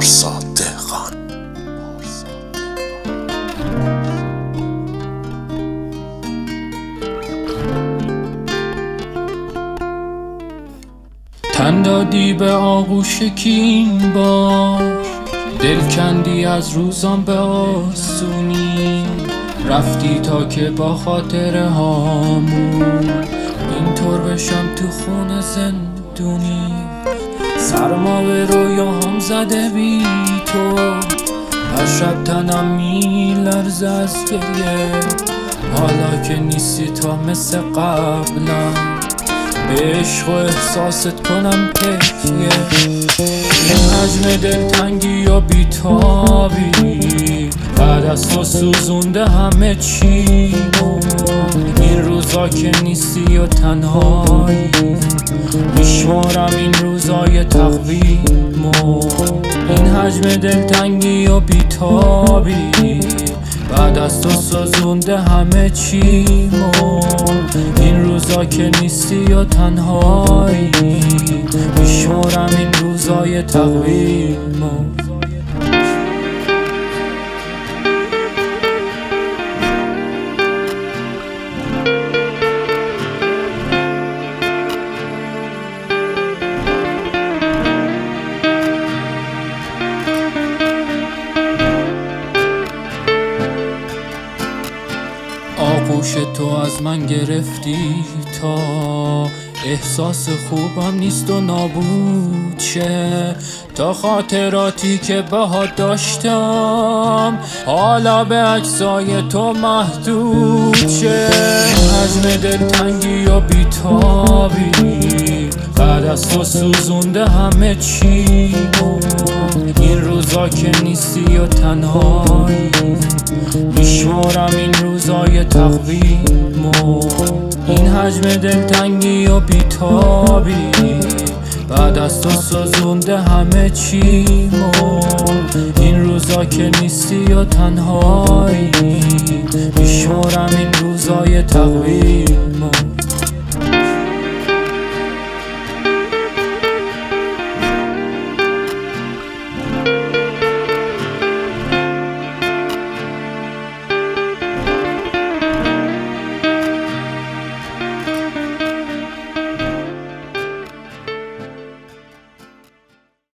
پارسا دهقان. تن دادی به آغوش کین باش، دل کندی از روزان به آسونی، رفتی تا که با خاطره هامون اینطور بشم تو خون زندونی. سرما به رویاهام زده بی تو، هر شب تنم میلرزه از گریه، حالا که نیستی تا مثل قبلم به عشق و احساست کنم تکیه. این حجم دلتنگی یا بیتابی بعد از تو سوزونده همه چیمو. این روزا که نیستی و تنهایی میشمارم این روزای تقویمو. این حجم دلتنگی یا بیتابی بعد از تو سوزونده همه چیمو. این روزا که نیستی و تنهایی میشمارم این روزای تقویمو. آغوش تو از من گرفتی تا احساس خوبم نیست و نابود شه، تا خاطراتی که باهات داشتم حالا به اجزای تو محدود شه. حجم دلتنگی یا بیتابی بعد از تو سوزونده همه چیمو. این روزا که نیستی و تنهایی میشمارم این روزای تقویمو. این حجم دلتنگی یا بیتابی بعد از تو سوزونده همه چیمو. این روزا که نیستی و تنهایی میشمارم این روزای تقویمو.